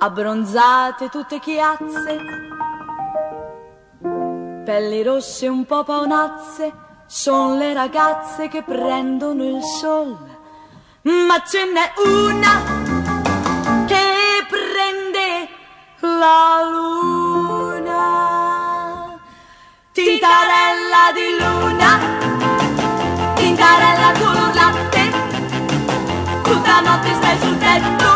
abbronzate tutte chiazze, pelli rosse un po' paonazze, son le ragazze che prendono il sol. Ma ce n'è una che prende la luna, tintarella di luna, tintarella con latte, tutta notte stai sul tetto